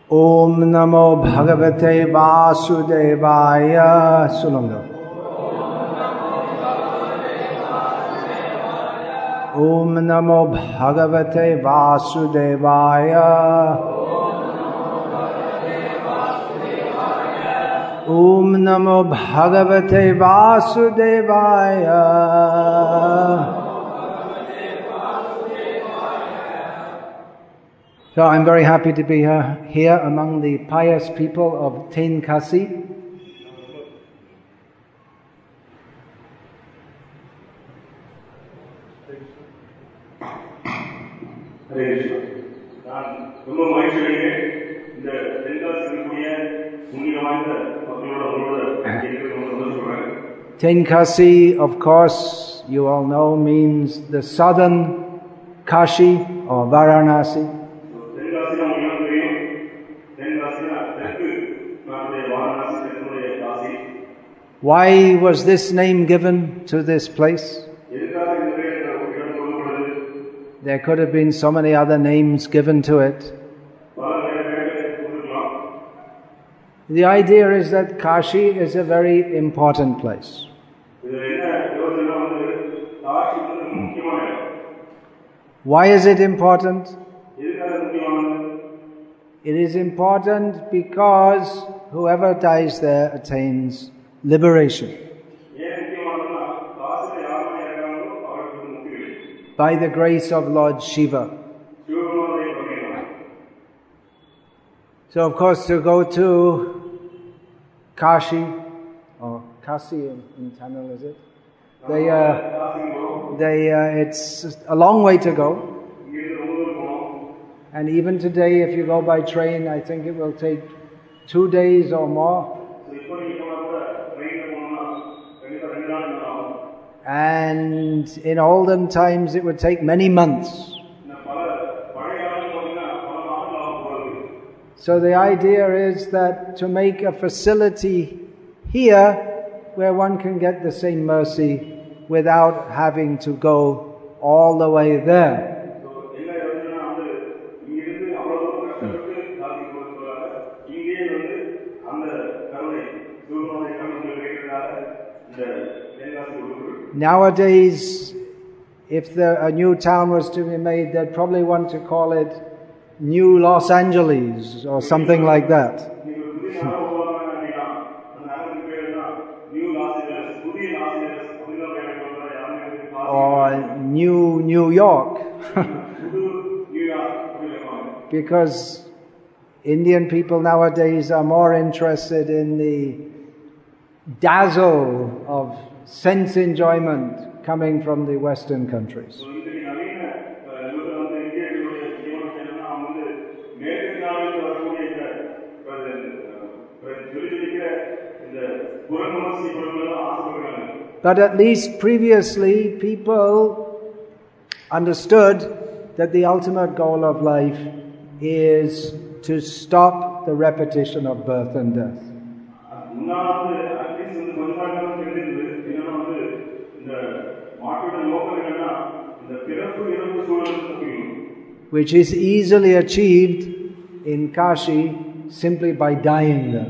Om Namo Bhagavate Vasudevaya. Sulanga. Om Namo Bhagavate Vasudevaya. Om Namo Bhagavate Vasudevaya. So I'm very happy to be here among the pious people of Tenkasi. Tenkasi, of course, you all know, means the southern Kashi or Varanasi. Why was this name given to this place? There could have been so many other names given to it. The idea is that Kashi is a very important place. Why is it important? It is important because whoever dies there attains liberation by the grace of Lord Shiva. So of course to go to Kashi, or Kasi in Tamil, is it? It's a long way to go. And even today, if you go by train, I think it will take 2 days or more. And in olden times, it would take many months. So the idea is that to make a facility here where one can get the same mercy without having to go all the way there. Nowadays, if a new town was to be made, they'd probably want to call it New Los Angeles or something like that. Or New York. Because Indian people nowadays are more interested in the dazzle of sense enjoyment coming from the Western countries. But at least previously, people understood that the ultimate goal of life is to stop the repetition of birth and death. Which is easily achieved in Kashi simply by dying there.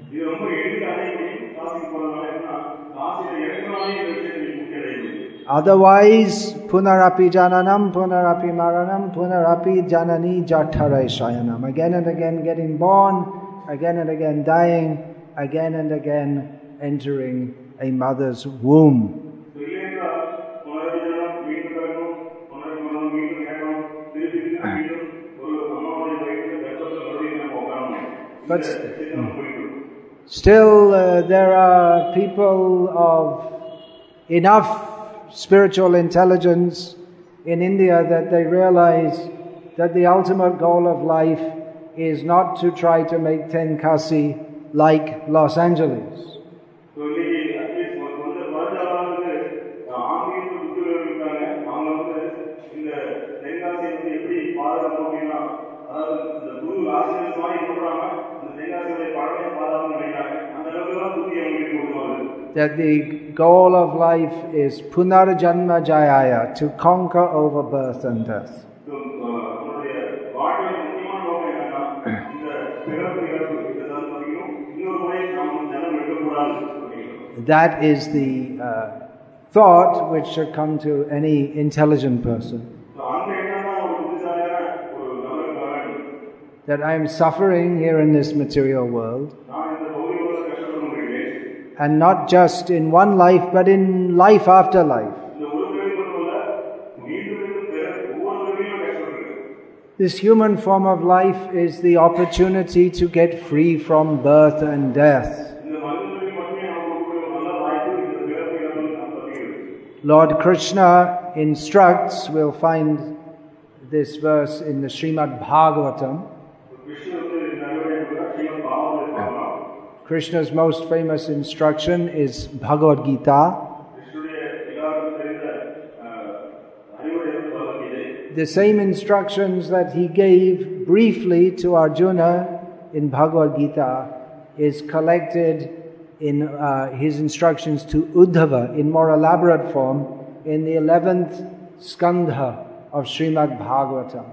Otherwise, punarapi jananam, punarapi maranam, punarapi janani jatharai shayanam. Again and again getting born, again and again dying, again and again entering a mother's womb. But still, there are people of enough spiritual intelligence in India that they realize that the ultimate goal of life is not to try to make Tenkasi like Los Angeles. That the goal of life is punarjanma jayaya, to conquer over birth and death. That is the thought which should come to any intelligent person. That I am suffering here in this material world. And not just in one life, but in life after life. This human form of life is the opportunity to get free from birth and death. Lord Krishna instructs, we'll find this verse in the Srimad Bhagavatam. Krishna's most famous instruction is Bhagavad Gita. The same instructions that he gave briefly to Arjuna in Bhagavad Gita is collected in his instructions to Uddhava in more elaborate form in the 11th skandha of Srimad Bhagavatam.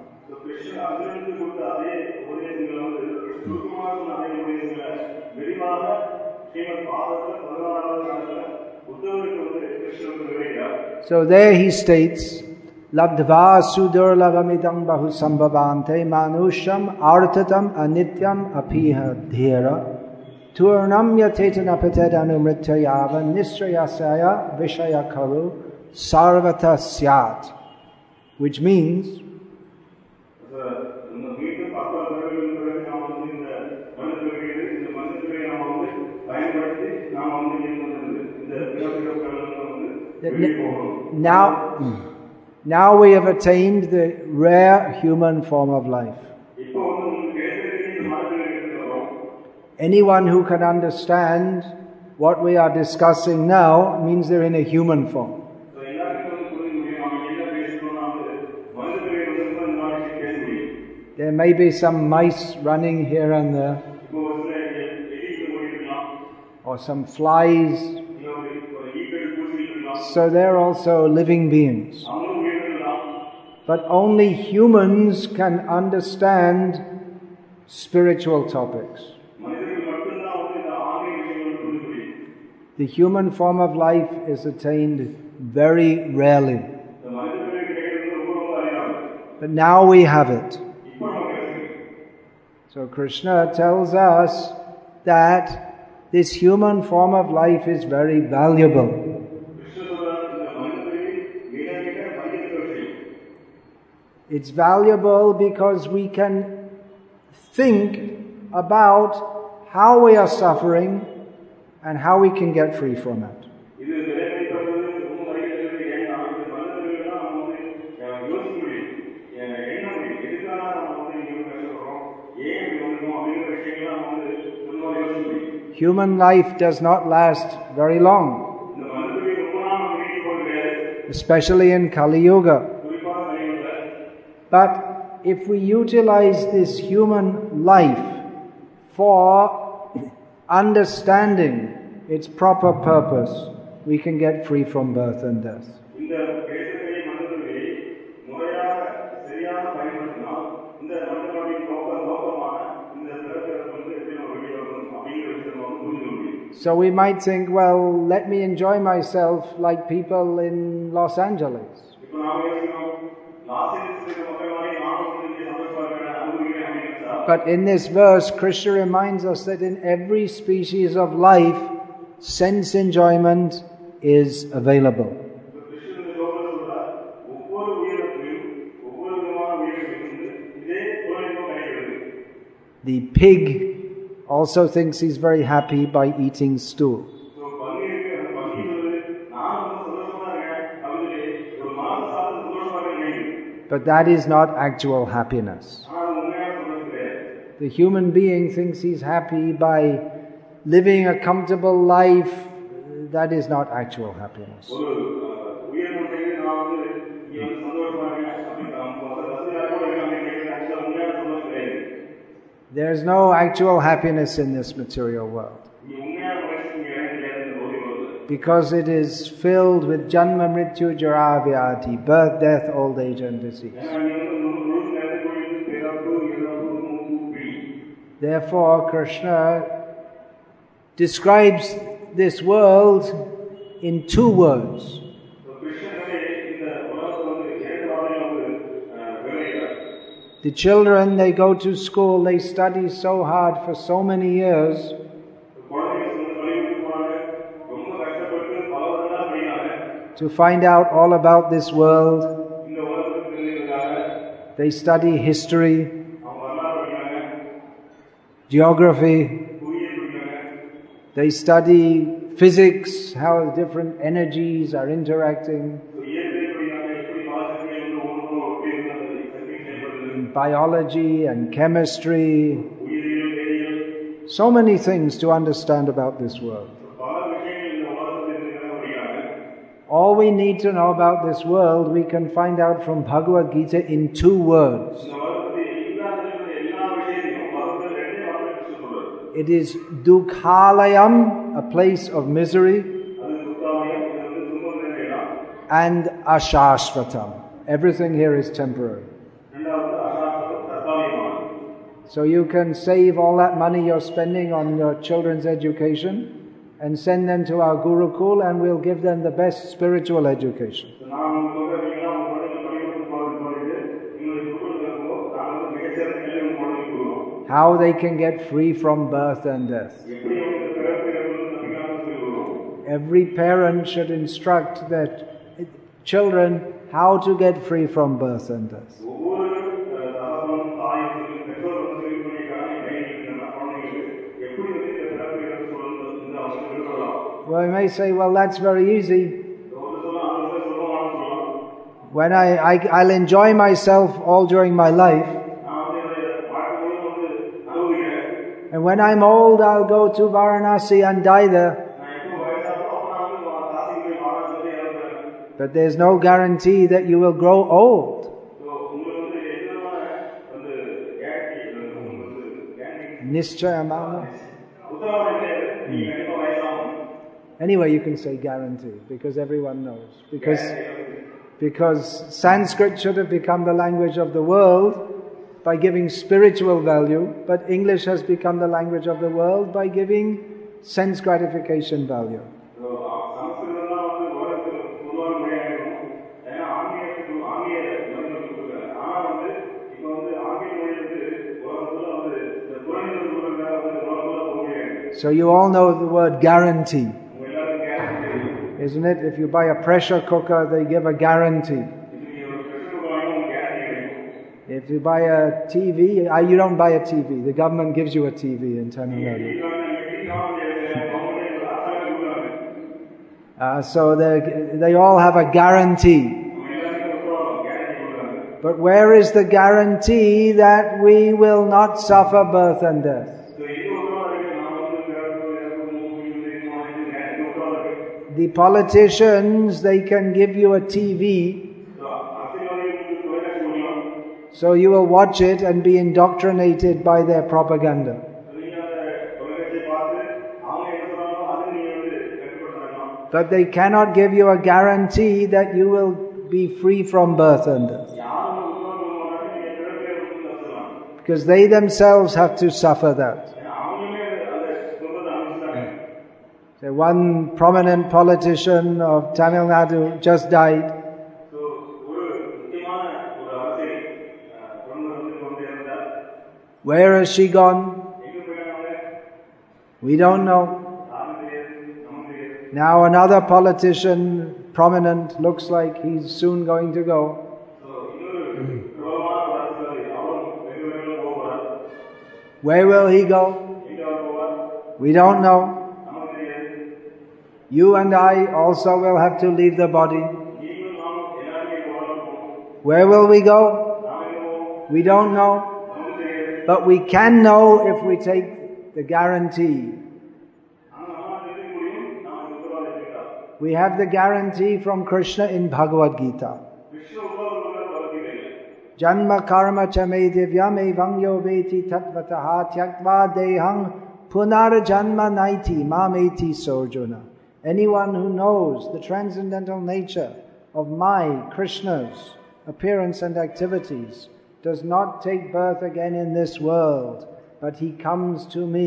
So there he states, Labdva sudurlavamidam bahusambhavante manusham artatam anityam apiha dhira turnam yatetana patedanu mrityayava nisrayasaya vishayakaru sarvata syat, which means now we have attained the rare human form of life. Anyone who can understand what we are discussing now means they're in a human form. There may be some mice running here and there, or some flies. So they're also living beings. But only humans can understand spiritual topics. The human form of life is attained very rarely. But now we have it. So Krishna tells us that this human form of life is very valuable. It's valuable because we can think about how we are suffering and how we can get free from it. Human life does not last very long, especially in Kali Yuga. But if we utilize this human life for understanding its proper purpose, we can get free from birth and death. So we might think, well, let me enjoy myself like people in Los Angeles. But in this verse, Krishna reminds us that in every species of life, sense enjoyment is available. The pig also thinks he's very happy by eating stool. But that is not actual happiness. The human being thinks he's happy by living a comfortable life. That is not actual happiness. There is no actual happiness in this material world, because it is filled with janma mrityu jara vyadhi, birth, death, old age and disease. Therefore, Krishna describes this world in two words. The children, they go to school, they study so hard for so many years. To find out all about this world. They study history, geography. They study physics, how different energies are interacting. Biology and chemistry. So many things to understand about this world. All we need to know about this world, we can find out from Bhagavad Gita in two words. It is Dukhalayam, a place of misery, and Ashashvatam. Everything here is temporary. So you can save all that money you're spending on your children's education and send them to our Gurukul, and we'll give them the best spiritual education. How they can get free from birth and death. Every parent should instruct their children how to get free from birth and death. Well, you may say, well, that's very easy. When I'll enjoy myself all during my life. And when I'm old, I'll go to Varanasi and die there. But there's no guarantee that you will grow old. Nischayamana. Anyway, you can say guarantee, because everyone knows. Because Sanskrit should have become the language of the world by giving spiritual value, but English has become the language of the world by giving sense gratification value. So you all know the word guarantee. Isn't it? If you buy a pressure cooker, they give a guarantee. If you buy a TV, you don't buy a TV. The government gives you a TV in Tamil Nadu. So they all have a guarantee. But where is the guarantee that we will not suffer birth and death? The politicians, they can give you a TV, so you will watch it and be indoctrinated by their propaganda. But they cannot give you a guarantee that you will be free from birth and death. Because they themselves have to suffer that. One prominent politician of Tamil Nadu just died. Where has she gone? We don't know. Now another politician, prominent, looks like he's soon going to go. Where will he go? We don't know. You and I also will have to leave the body. Where will we go? We don't know. But we can know if we take the guarantee. We have the guarantee from Krishna in Bhagavad Gita. Janma karma chame divyam evangyo veti tatvataha tyaktva dehang punar janma naiti mameti sorjuna. Anyone who knows the transcendental nature of my, Krishna's, appearance and activities does not take birth again in this world, but he comes to me.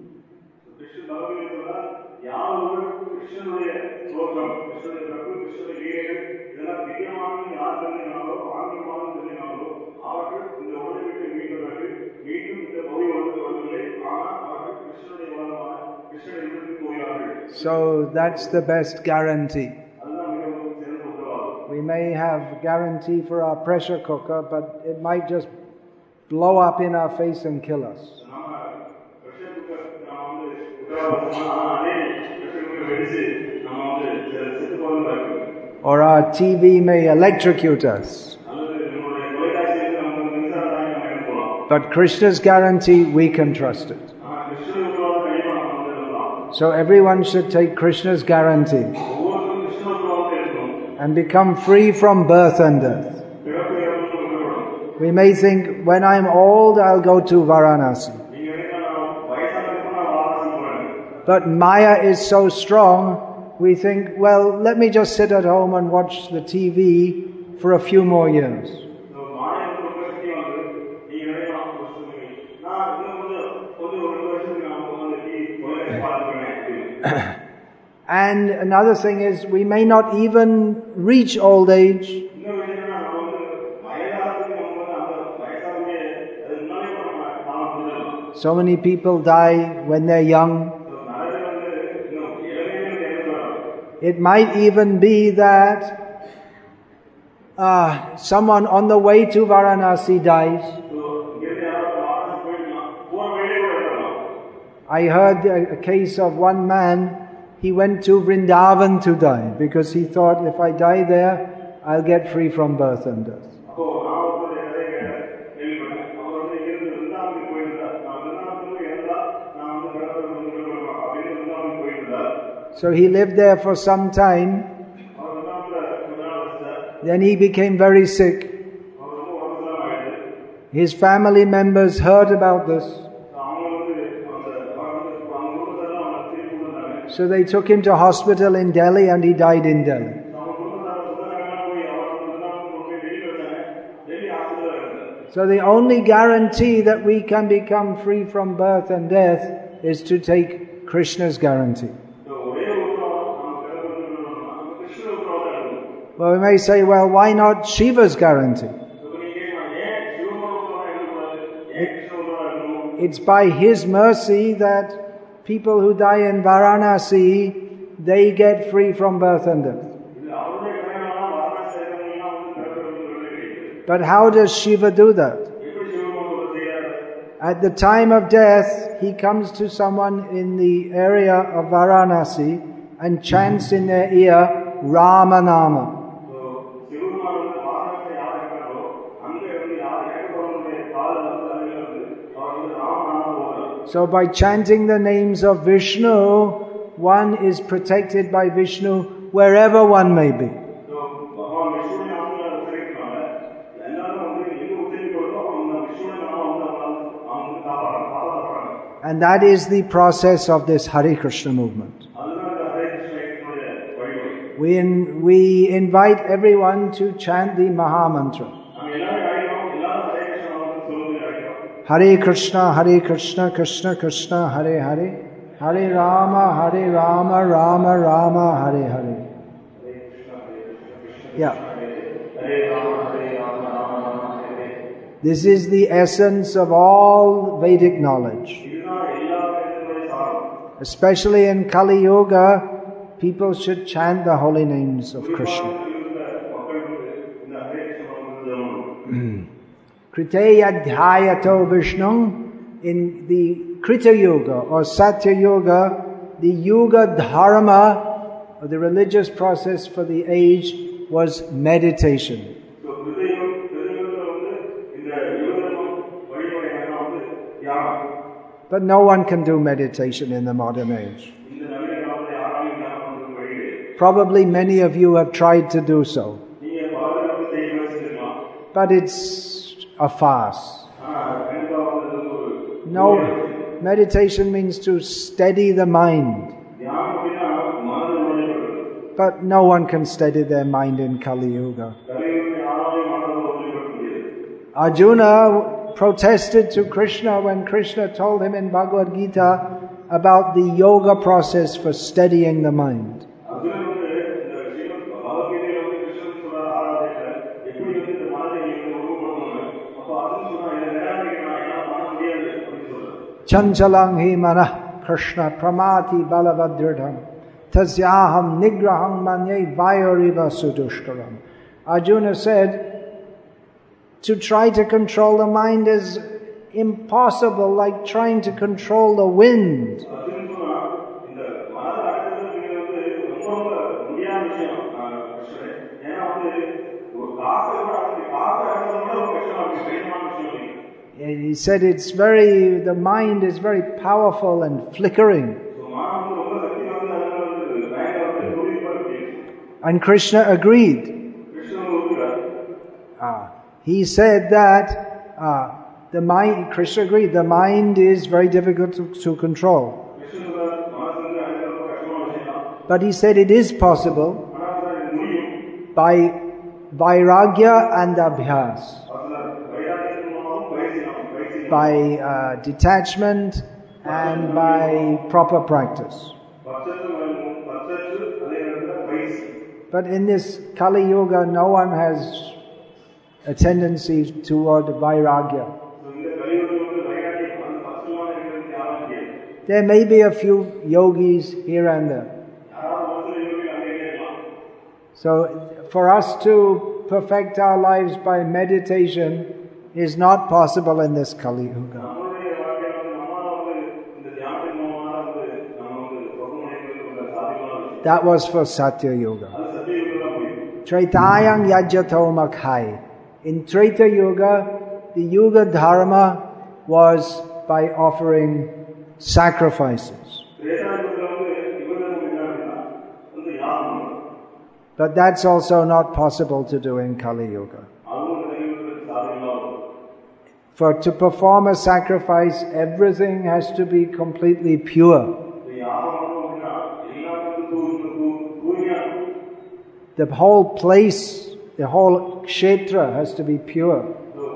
So that's the best guarantee. We may have guarantee for our pressure cooker, but it might just blow up in our face and kill us. Or our TV may electrocute us. But Krishna's guarantee, we can trust it. So everyone should take Krishna's guarantee and become free from birth and death. We may think, when I'm old, I'll go to Varanasi. But Maya is so strong, we think, well, let me just sit at home and watch the TV for a few more years. And another thing is, we may not even reach old age. So many people die when they're young. It might even be that someone on the way to Varanasi dies. I heard a case of one man, he went to Vrindavan to die because he thought, if I die there, I'll get free from birth and death. So he lived there for some time. Then he became very sick. His family members heard about this. So they took him to hospital in Delhi and he died in Delhi. So the only guarantee that we can become free from birth and death is to take Krishna's guarantee. Well, we may say, well, why not Shiva's guarantee? It's by his mercy that people who die in Varanasi, they get free from birth and death. But how does Shiva do that? At the time of death, he comes to someone in the area of Varanasi and chants in their ear, Rama Nama. So by chanting the names of Vishnu, one is protected by Vishnu wherever one may be. And that is the process of this Hare Krishna movement. We invite everyone to chant the Maha Mantra. Hare Krishna, Krishna Krishna, Hare Hare, Hare Rama, Rama Rama, Hare Hare. Yeah. This is the essence of all Vedic knowledge. Especially in Kali Yuga, people should chant the holy names of Krishna. Kriteya Dhyayato Vishnu, in the Krita Yuga or Satya Yuga, the Yuga Dharma, or the religious process for the age, was meditation. But no one can do meditation in the modern age. Probably many of you have tried to do so. But it's a farce. No, meditation means to steady the mind. But no one can steady their mind in Kali Yuga. Arjuna protested to Krishna when Krishna told him in Bhagavad Gita about the yoga process for steadying the mind. Chanchalang hi manah Krishna pramati balavadridham tasyaham nigraham manye vayoriva sudushkaram. Arjuna said, to try to control the mind is impossible, like trying to control the wind. He said the mind is very powerful and flickering. And Krishna agreed. He said that Krishna agreed, the mind is very difficult to control. But he said it is possible by vairagya and abhyas. By detachment and by proper practice. But in this Kali Yuga, no one has a tendency toward vairagya. There may be a few yogis here and there. So for us to perfect our lives by meditation is not possible in this Kali Yuga. That was for Satya Yuga. Tretayang yajyato makhai. In Treta Yuga, the Yuga Dharma was by offering sacrifices. But that's also not possible to do in Kali Yuga. For to perform a sacrifice, everything has to be completely pure. The whole place, the whole kshetra has to be pure.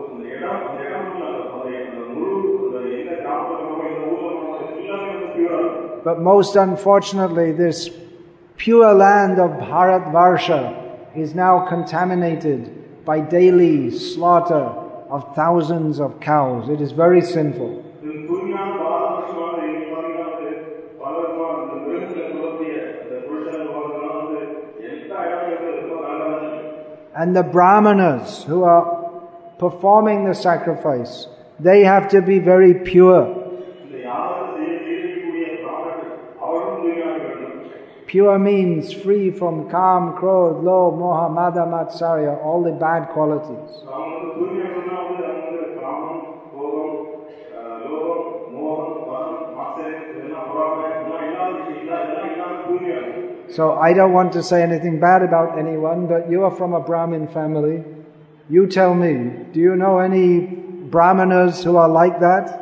But most unfortunately, this pure land of Bharatvarsha is now contaminated by daily slaughter of thousands of cows. It is very sinful. And the brahmanas who are performing the sacrifice, they have to be very pure. Pure means free from kam, krodh, lobh, moha, mada, matsarya, all the bad qualities. So I don't want to say anything bad about anyone, but you are from a Brahmin family. You tell me, do you know any brahmanas who are like that?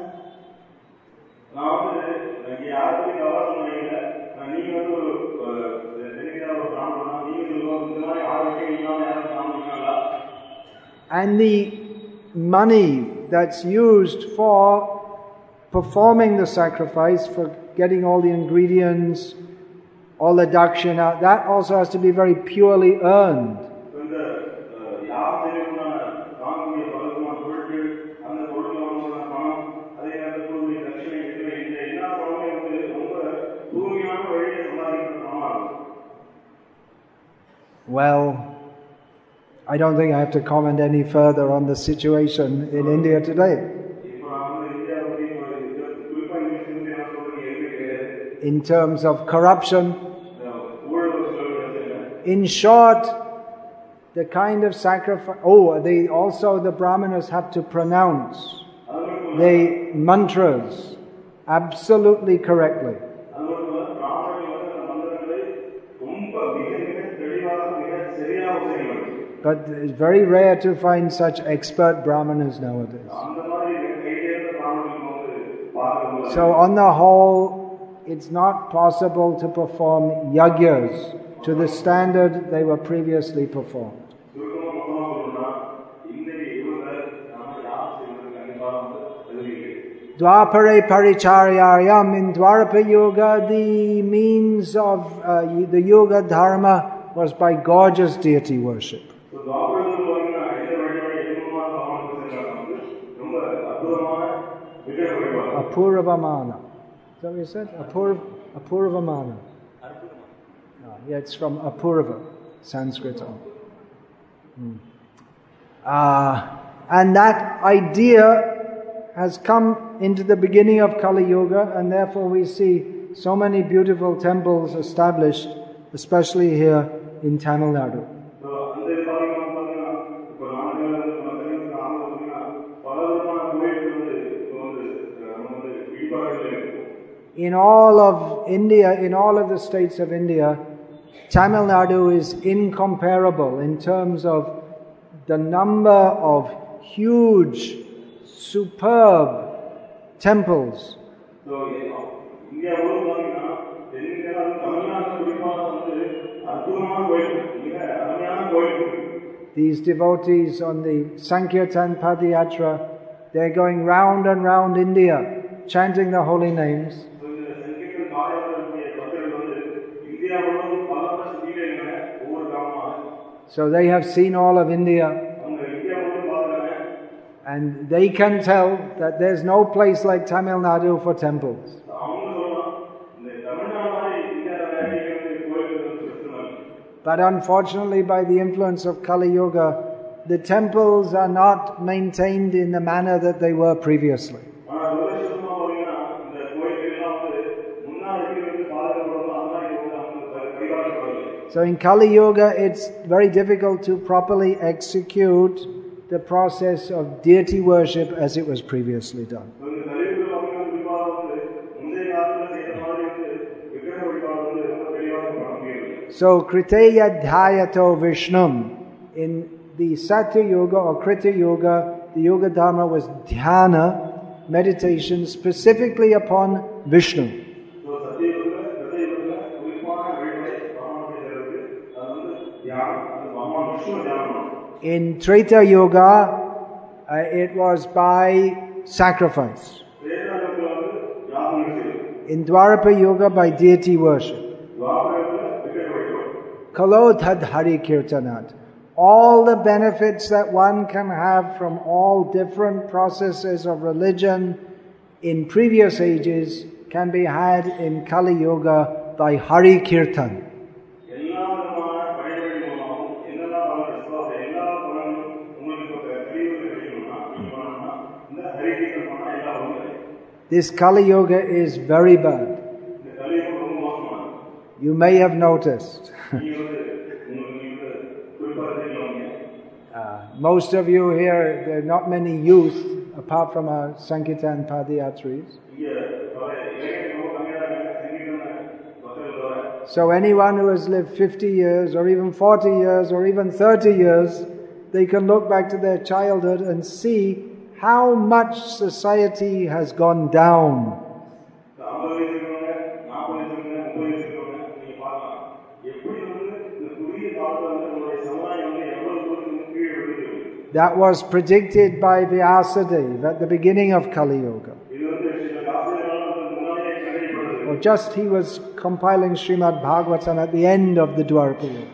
And the money that's used for performing the sacrifice, for getting all the ingredients, all the dakshina, that also has to be very purely earned. Well, I don't think I have to comment any further on the situation in India today. In terms of corruption, in short, the kind of sacrifice... the brahmanas have to pronounce the mantras absolutely correctly. But it's very rare to find such expert brahmanas nowadays. So on the whole, it's not possible to perform yagyas to the standard they were previously performed. Dwapare Paricharyayam. In Dwapara Yuga, the means of the Yuga Dharma was by gorgeous deity worship. Apurvamana. Is that what you said? Apurvamana. Yeah, it's from Apurva, Sanskrit. And that idea has come into the beginning of Kali Yuga, and therefore we see so many beautiful temples established, especially here in Tamil Nadu. In all of India, in all of the states of India, Tamil Nadu is incomparable in terms of the number of huge, superb temples. These devotees on the Sankirtan Padayatra, they're going round and round India, chanting the holy names. So they have seen all of India. And they can tell that there's no place like Tamil Nadu for temples. But unfortunately, by the influence of Kali Yuga, the temples are not maintained in the manner that they were previously. So in Kali Yuga, it's very difficult to properly execute the process of deity worship as it was previously done. So Kriteya Dhyato Vishnum. In the Satya Yuga or Krita Yuga, the Yuga Dharma was dhyana, meditation specifically upon Vishnu. In Treta Yuga, it was by sacrifice. In Dwapara Yuga, by deity worship. Kalodhad Hari Kirtanat. All the benefits that one can have from all different processes of religion in previous ages can be had in Kali Yuga by Hari Kirtan. This Kali Yuga is very bad. You may have noticed. Most of you here, there are not many youth, apart from our Sankirtan Padayatris. So anyone who has lived 50 years, or even 40 years, or even 30 years, they can look back to their childhood and see how much society has gone down. That was predicted by Vyasadeva at the beginning of Kali Yuga. Or just he was compiling Srimad Bhagavatam at the end of the Dwapara Yuga.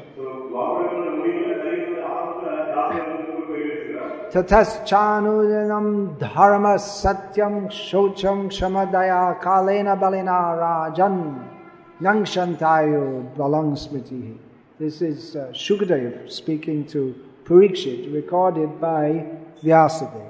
Tataschanudanam dharma satyam shocham shamadaya kalena balina rajan nangshantayo balang smriti. This is Shukadeva speaking to Parikshit, recorded by Vyasadeva.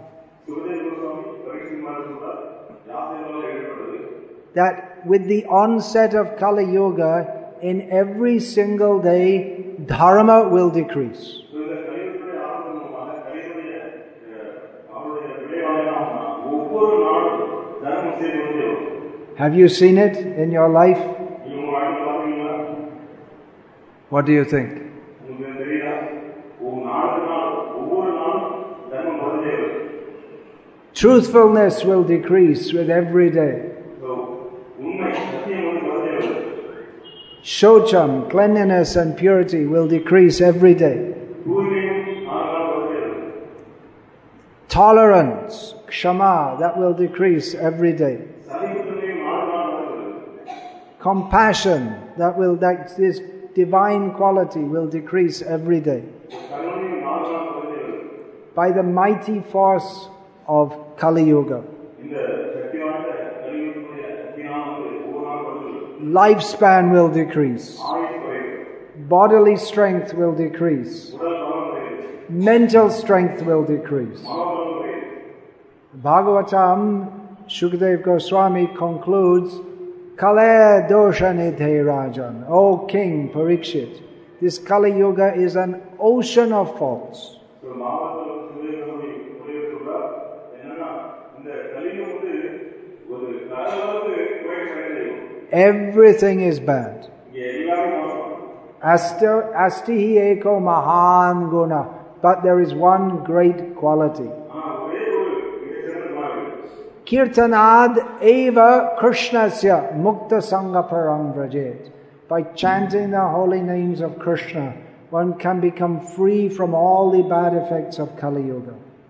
That with the onset of Kali Yuga, in every single day, dharma will decrease. Have you seen it in your life? What do you think? Truthfulness will decrease with every day. Shocham, cleanliness and purity will decrease every day. Tolerance, kshama, that will decrease every day. Compassion, this divine quality will decrease every day. By the mighty force of Kali Yuga. Lifespan will decrease. Bodily strength will decrease. Mental strength will decrease. Bhagavatam, Shukadeva Goswami concludes, Kale dosha nidhe rajan, O King Parikshit, this Kali Yuga is an ocean of faults. Everything is bad. Astihi eko mahan guna, but there is one great quality. Kirtanad eva Krishnasya mukta sangha parang vrajet. By chanting the holy names of Krishna, one can become free from all the bad effects of Kali Yuga.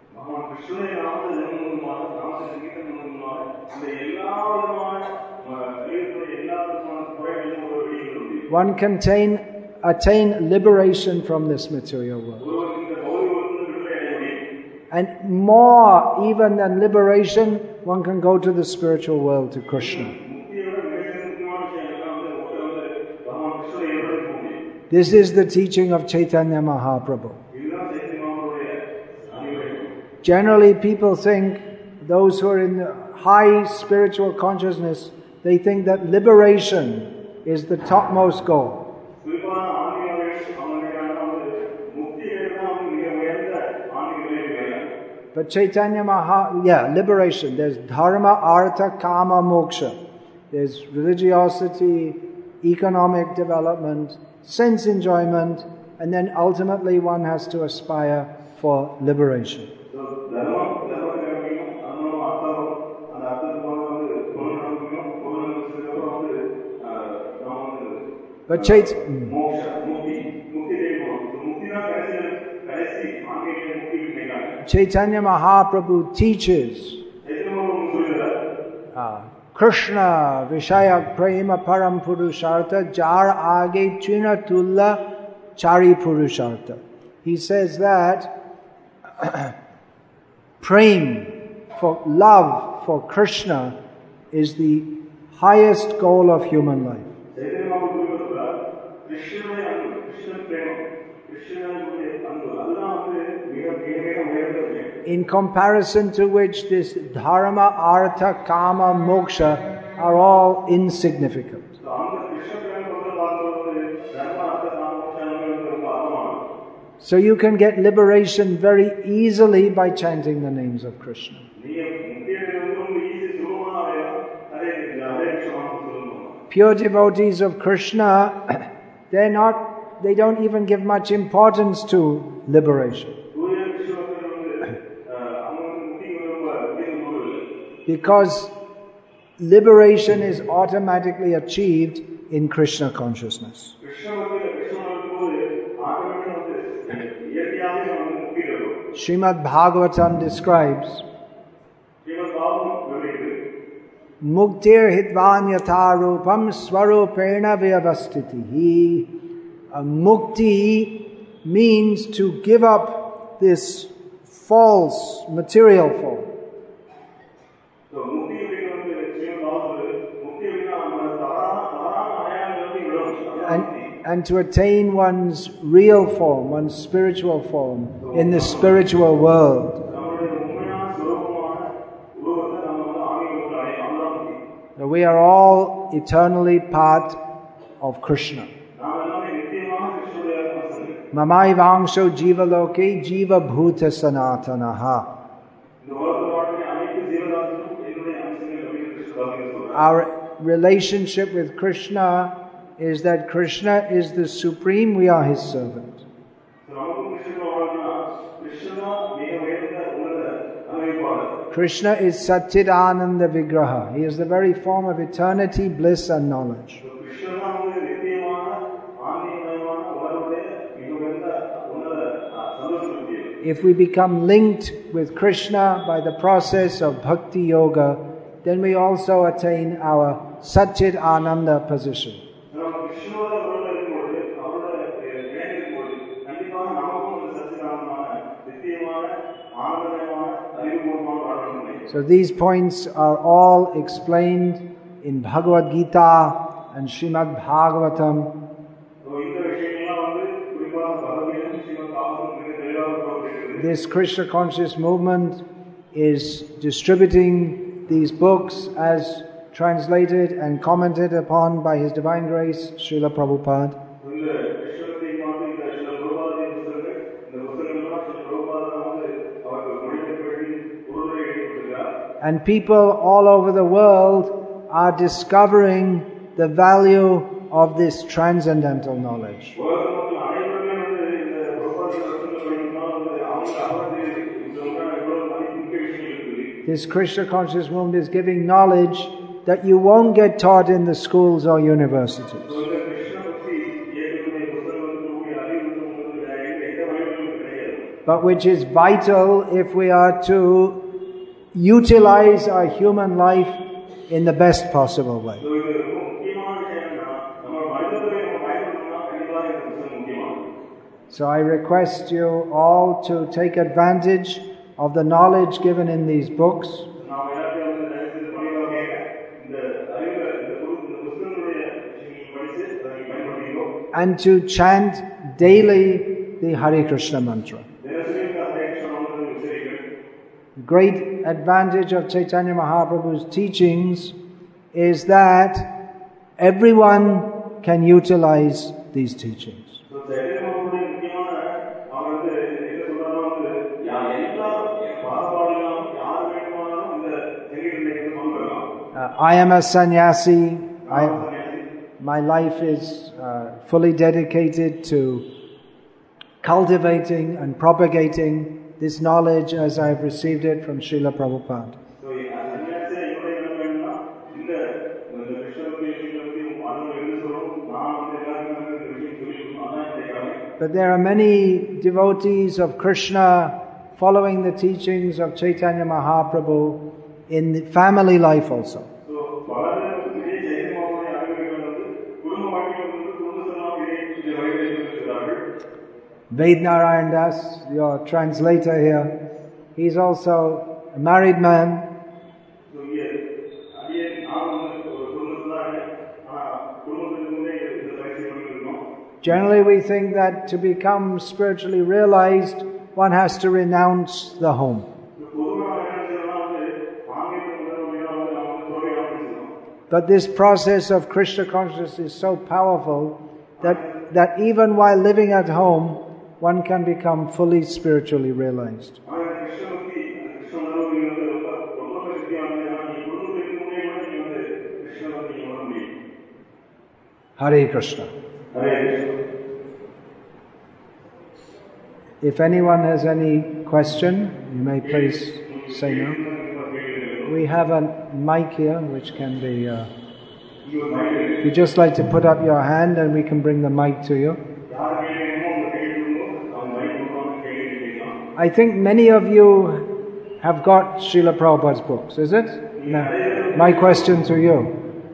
One can attain liberation from this material world. And more even than liberation, one can go to the spiritual world, to Krishna. This is the teaching of Chaitanya Mahaprabhu. Generally, people think, those who are in the high spiritual consciousness, they think that liberation is the topmost goal. But Chaitanya liberation. There's dharma, artha, kama, moksha. There's religiosity, economic development, sense enjoyment, and then ultimately one has to aspire for liberation. But Chaitanya Mahaprabhu teaches Krishna Vishayak Prema Param Purushartha Jar Age China Tulla Chari Purushartha. He says that prem, for love for Krishna, is the highest goal of human life. In comparison to which this dharma, artha, kama, moksha are all insignificant. So you can get liberation very easily by chanting the names of Krishna. Pure devotees of Krishna, they don't even give much importance to liberation. Because liberation is automatically achieved in Krishna consciousness. Srimad Bhagavatam describes Muktir hitvan yatha rupam swarupena vyavastitihi. Mukti means to give up this false material form. And to attain one's real form, one's spiritual form in the spiritual world. We are all eternally part of Krishna. Mamai vangsho jiva loke jiva bhuta sanatanaha. Our relationship with Krishna is that Krishna is the supreme, we are his servant. Krishna is Satchidananda Vigraha. He is the very form of eternity, bliss and knowledge. if we become linked with Krishna by the process of bhakti yoga, then we also attain our Satchit Ananda position. So these points are all explained in Bhagavad Gita and Srimad Bhagavatam. This Krishna conscious movement is distributing these books as translated and commented upon by His Divine Grace, Srila Prabhupada. And people all over the world are discovering the value of this transcendental knowledge. This Krishna conscious movement is giving knowledge that you won't get taught in the schools or universities, but which is vital if we are to utilize our human life in the best possible way. So I request you all to take advantage of the knowledge given in these books, and to chant daily the Hare Krishna mantra. The great advantage of Chaitanya Mahaprabhu's teachings is that everyone can utilize these teachings. I am a sannyasi. My life is fully dedicated to cultivating and propagating this knowledge as I have received it from Srila Prabhupada. But there are many devotees of Krishna following the teachings of Chaitanya Mahaprabhu in the family life also. Vednarayan Das, your translator here, he's also a married man. Generally we think that to become spiritually realized, one has to renounce the home. But this process of Krishna consciousness is so powerful that even while living at home, one can become fully spiritually realized. Hare Krishna. If anyone has any question, you may please say no. We have a mic here which can be... if you just like to put up your hand and we can bring the mic to you. I think many of you have got Srila Prabhupada's books, is it? No. My question to you.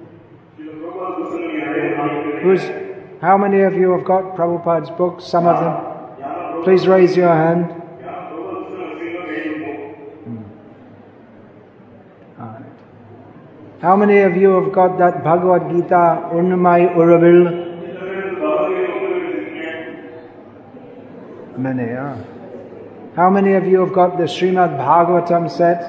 How many of you have got Prabhupada's books? Some of them? Please raise your hand. How many of you have got that Bhagavad Gita, Urnamai Uravil? Many, yeah. How many of you have got the Srimad Bhagavatam set?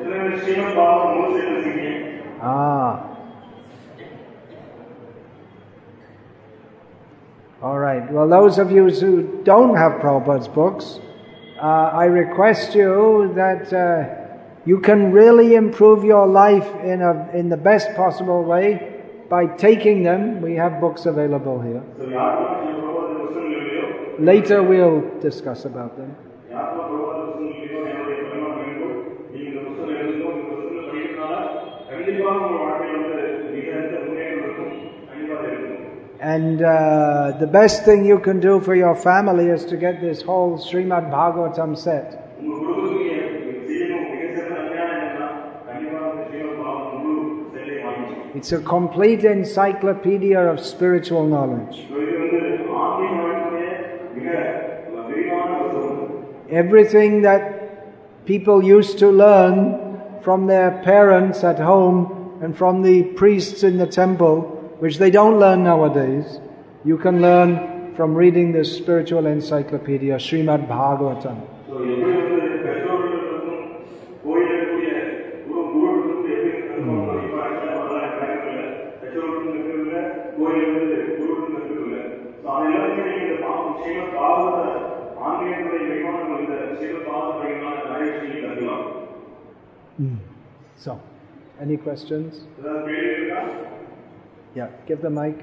Alright, well those of you who don't have Prabhupada's books, I request you that you can really improve your life in the best possible way by taking them. We have books available here. Later we'll discuss about them. And the best thing you can do for your family is to get this whole Srimad Bhagavatam set. It's a complete encyclopedia of spiritual knowledge. Everything that people used to learn from their parents at home and from the priests in the temple, which they don't learn nowadays, you can learn from reading this spiritual encyclopedia, Srimad Bhagavatam. So, any questions? Yeah, give the mic.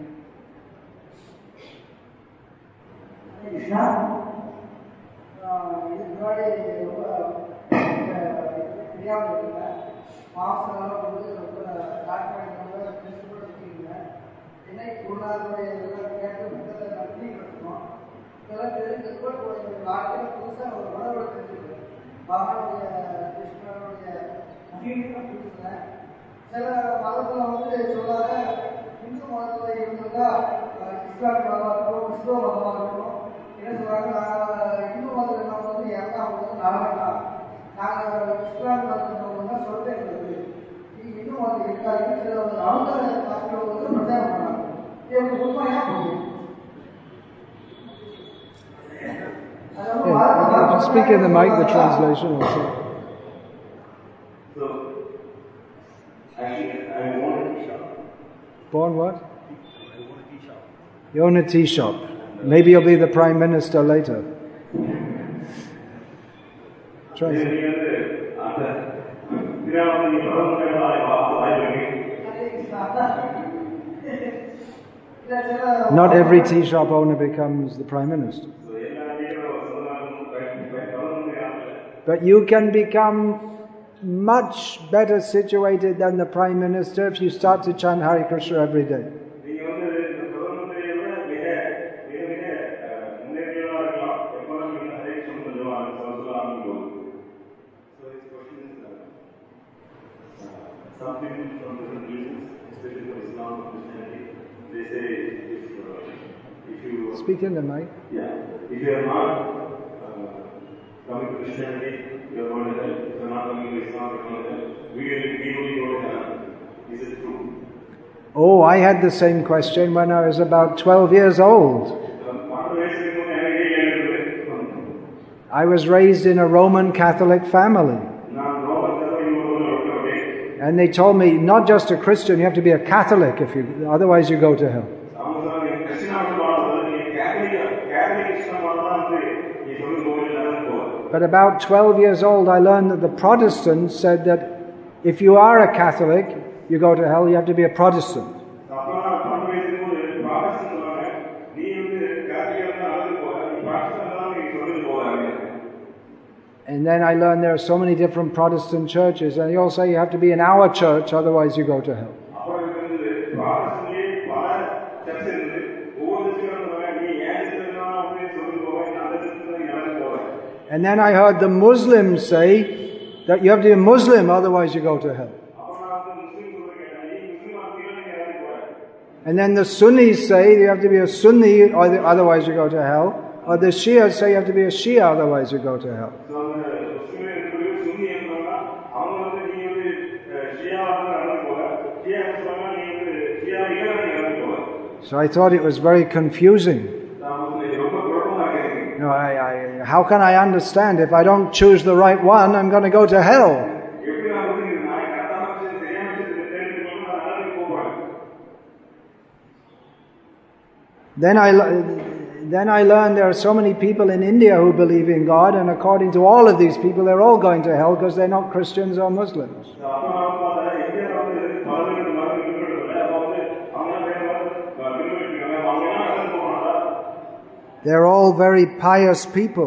சில மதத்தில் வந்து சொல்லாத இந்து மதத்தில் இருந்திருந்தா இஸ்லாமிய மதமாக இருக்கட்டும் கிறிஸ்துவ மதமாக இருக்கட்டும் என்ன சொல்றாங்க, நாங்கள் இந்து மதத்தில் நம்ம வந்து எல்லாம் வந்து நலவேண்டாம், நாங்கள் இஸ்லாமிய மதத்தில் வந்து சொல்லிட்டே இருந்தது இந்து மதத்தில் இருக்காது. சில அவங்க மக்கள் வந்து பிரச்சாரம் பண்ணாங்க. இது உண்மையாக போகுது. Speak in the mic, the translation also. So, actually, I want a tea shop. Born what? I want a tea shop. You own a tea shop. Maybe you'll be the Prime Minister later. Translate. Not every tea shop owner becomes the Prime Minister. But you can become much better situated than the Prime Minister if you start to chant Hare Krishna every day. Some people from different religions, especially from Islam or Christianity, they say if you... Speak in the mic. Yeah. If you are not coming to Christianity, you are going to hell. If you are not coming to Islam, you are going to hell. We only go to hell. Is it true? Oh, I had the same question when I was about 12 years old. I was raised in a Roman Catholic family. And they told me, not just a Christian, you have to be a Catholic, otherwise you go to hell. But about 12 years old, I learned that the Protestants said that if you are a Catholic, you go to hell, you have to be a Protestant. And then I learned there are so many different Protestant churches, and they all say you have to be in our church, otherwise you go to hell. And then I heard the Muslims say that you have to be a Muslim, otherwise you go to hell. And then the Sunnis say you have to be a Sunni, otherwise you go to hell. Or the Shias say you have to be a Shia, otherwise you go to hell. So I thought it was very confusing. How can I understand? If I don't choose the right one, I'm going to go to hell. Then I learned there are so many people in India who believe in God, and according to all of these people, they're all going to hell because they're not Christians or Muslims. They're all very pious people.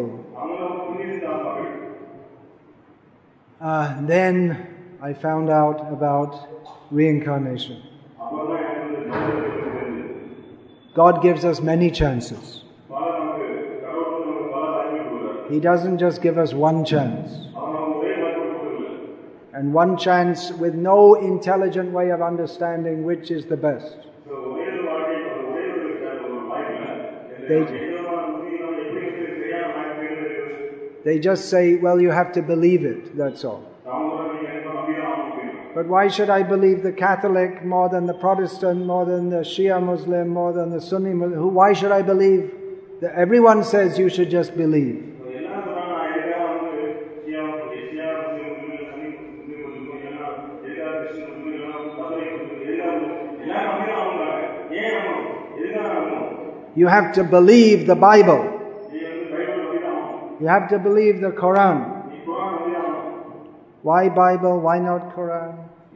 Then I found out about reincarnation. God gives us many chances. பல நமக்கு கடவுள் வந்து நமக்கு பல வாய்ப்புகள் கொடுக்கிறார். He doesn't just give us one chance. அவர் நமக்கு ஒரே வாய்ப்பு கொடுக்கல. And one chance with no intelligent way of understanding which is the best. So ஒரே ஒரு வாழ்க்கை ஒரே ஒரு வாய்ப்பு. They just say, well, you have to believe it, that's all. But why should I believe the Catholic more than the Protestant, more than the Shia Muslim, more than the Sunni Muslim? Why should I believe? Everyone says you should just believe. You have to believe the Bible. You have to believe the Quran. Why Bible? Why not Quran?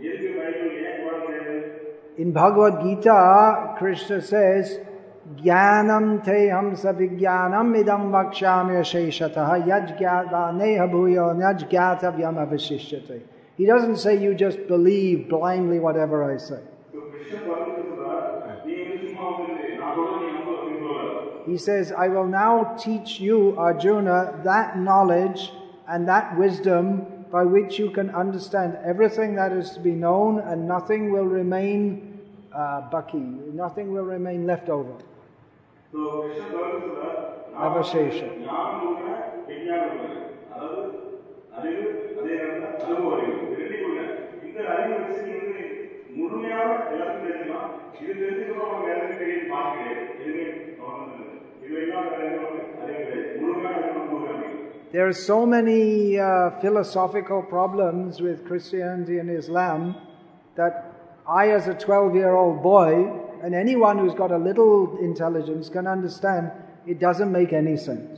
In Bhagavad Gita, Krishna says, Jnanam te hamsa vijnanam idam vakshyami asheshataha yajgyataneha bhuyo nyajgyatavyam avashishyate. He doesn't say you just believe blindly whatever I say. He says, I will now teach you, Arjuna, that knowledge and that wisdom by which you can understand everything that is to be known and nothing will remain baki, nothing will remain left over. Avashesha. There are so many philosophical problems with Christianity and Islam that I, as a 12-year-old boy, and anyone who's got a little intelligence can understand it doesn't make any sense.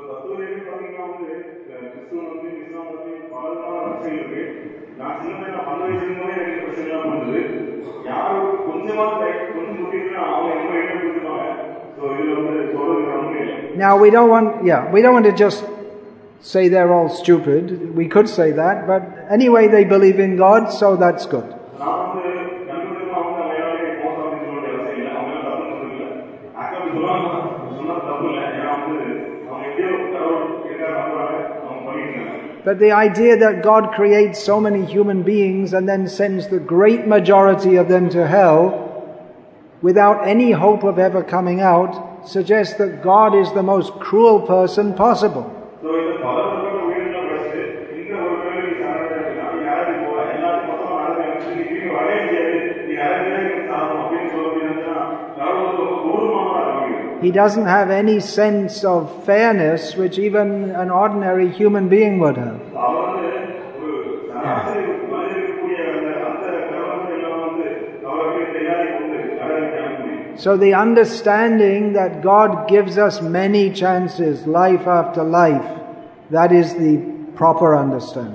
Now we don't want to just say they're all stupid. We could say that, but anyway they believe in God, so that's good. But the idea that God creates so many human beings and then sends the great majority of them to hell without any hope of ever coming out suggests that God is the most cruel person possible. He doesn't have any sense of fairness which even an ordinary human being would have. So the understanding that God gives us many chances, life after life, that is the proper understanding.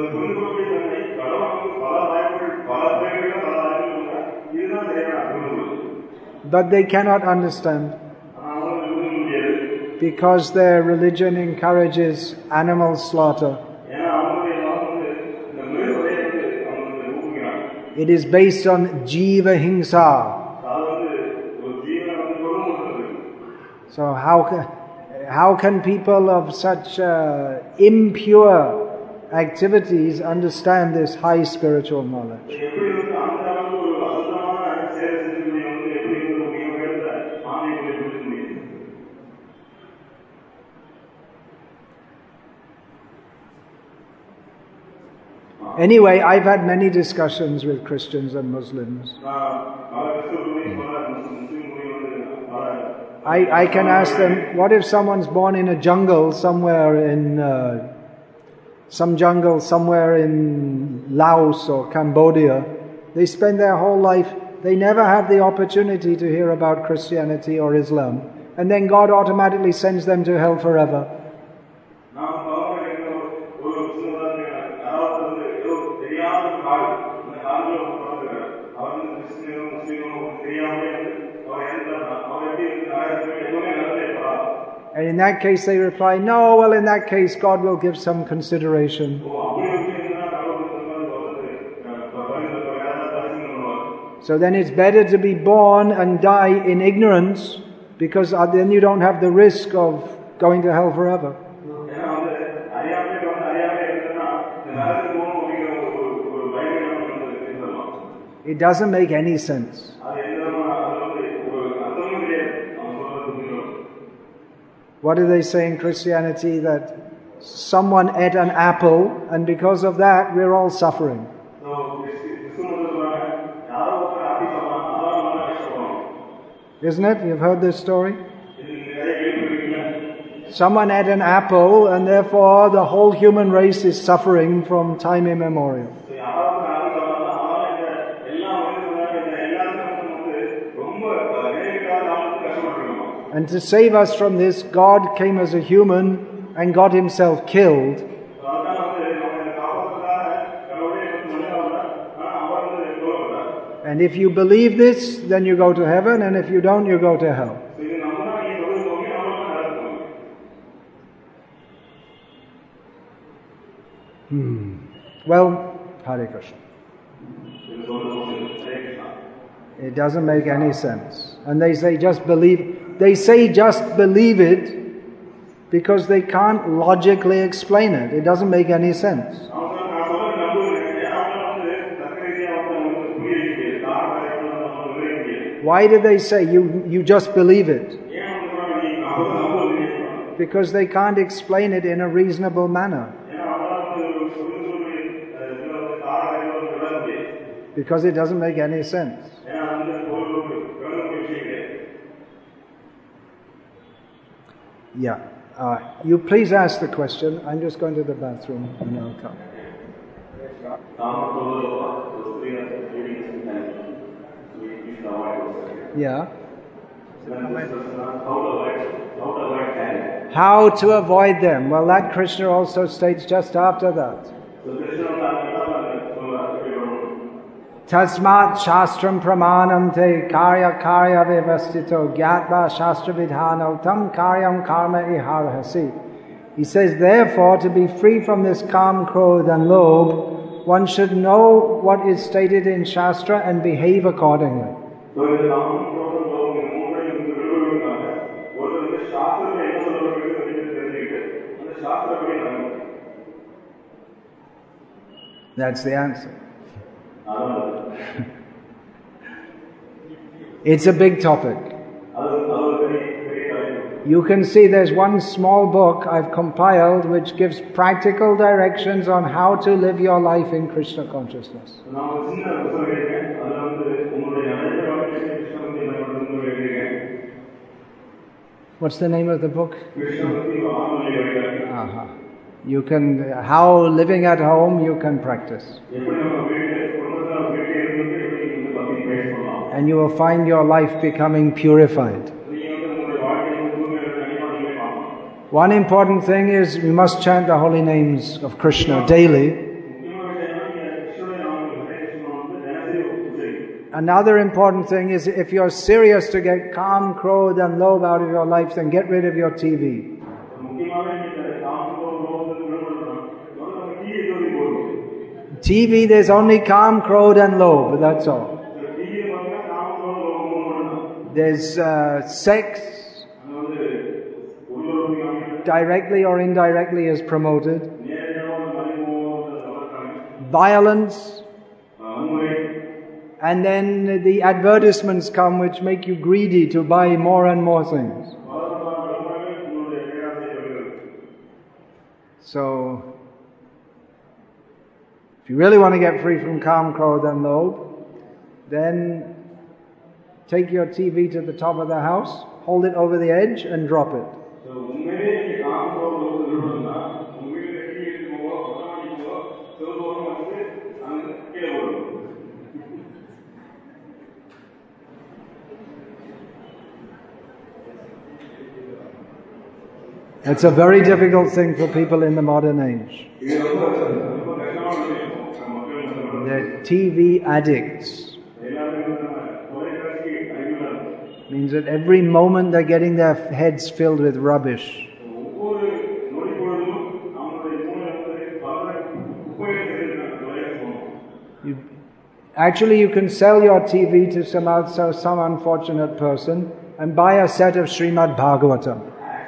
But they cannot understand because their religion encourages animal slaughter. It is based on jiva hingsa. So how can people of such impure activities understand this high spiritual knowledge? Anyway, I've had many discussions with Christians and Muslims. I can ask them, what if someone's born in a jungle somewhere in Laos or Cambodia? They spend their whole life, they never have the opportunity to hear about Christianity or Islam. And then God automatically sends them to hell forever. And in that case they reply, no, well in that case God will give some So then it's better to be born and die in ignorance, because then you don't have the risk of going to hell forever. ஏன்னா வந்து அறியாமே இருந்ததுன்னா நரகத்துக்கு போகணும் அப்படிங்கிற ஒரு பயம் நமக்கு இருந்தலாம். It doesn't make any sense. அது எந்த அது வந்து ஒரு அர்த்தமும் கிடையாது. அவன் சொல்றது புரியணும். What do they say in Christianity? That someone ate an apple, and because of that we're all suffering. Isn't it? You've heard this story? Someone ate an apple, and therefore the whole human race is suffering from time immemorial. And to save us from this, God came as a human and got himself killed. And if you believe this, then you go to heaven, and if you don't, you go to hell. Well, Hare Krishna. It doesn't make any sense. And they say just believe. They say just believe it because they can't logically explain it. It doesn't make any sense. Why do they say you just believe it? Because they can't explain it in a reasonable manner. Because it doesn't make any sense. Yeah. You please ask the question. I'm just going to the bathroom and I'll come. Yeah. How to avoid them? Well, that Krishna also states just after that. Tasmat shastram pramanam te karya vivastito gyatva shastra vidhano tam karyam karma iharhasi. He says, therefore, to be free from this calm, krodh and lobh, one should know what is stated in Shastra and behave accordingly. That's the answer. It's a big topic. You can see there's one small book I've compiled which gives practical directions on how to live your life in Krishna consciousness. What's the name of the book? You can, how living at home you can practice. And you will find your life becoming purified. One important thing is we must chant the holy names of Krishna daily. Another important thing is if you're serious to get calm, krodh and lobh out of your life, then get rid of your TV. TV, there's only calm, krodh and lobh, that's all. There's sex, directly or indirectly is promoted. Violence. And then the advertisements come which make you greedy to buy more and more things. So, if you really want to get free from calm, krodh and lobh, then take your TV to the top of the house, hold it over the edge and drop it. It's a very difficult thing for people in the modern age. They're TV addicts. Means that every moment they're getting their heads filled with rubbish. Actually, you can sell your TV to some unfortunate person and buy a set of Srimad Bhagavatam.